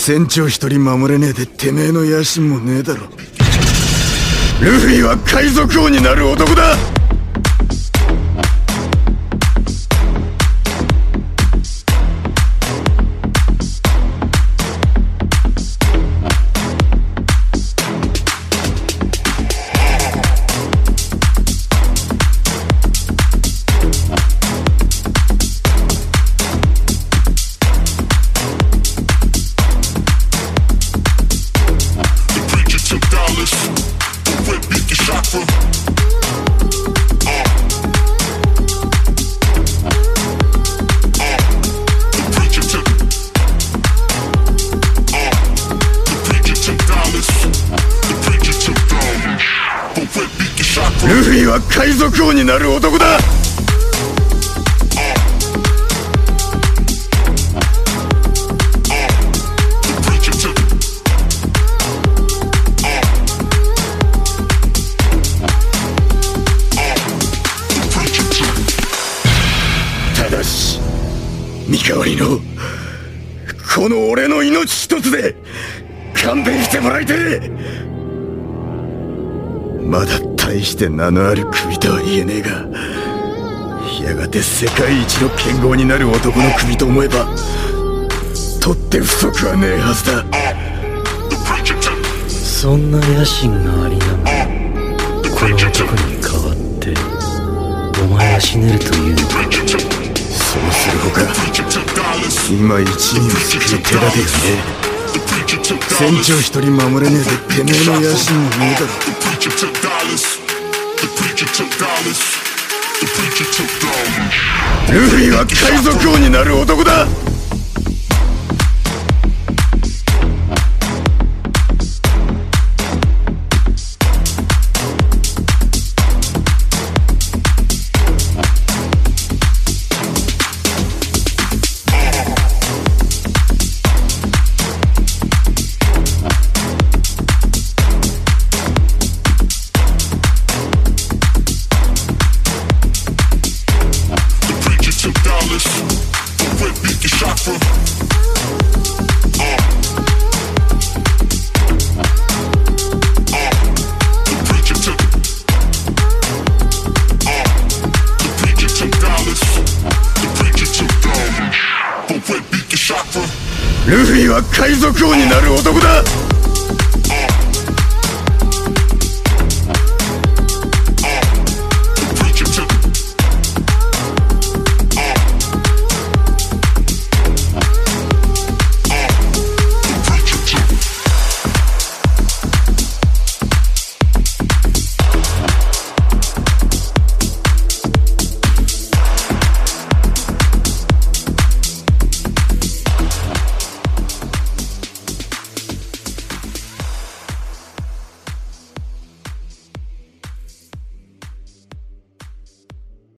船長一人守れねえでてめえの野心もねえだろ。ルフィは海賊王になる男だ。ルフィは海賊王になる男だ。ただし身代わりのこの俺の命一つで勘弁してもらいてえ。まだ大して名のある首とは言えねえが、やがて世界一の剣豪になる男の首と思えば取って不足はねえはずだ。 そんな野心がありながらこの男に代わってお前は死ねるというのか。 そうするほか今一に救う手立てがねえ。船長一人守れねえでてめえの野心もねえだろ。ルフィは海賊王になる男だ。ルフィは海賊王になる男だ。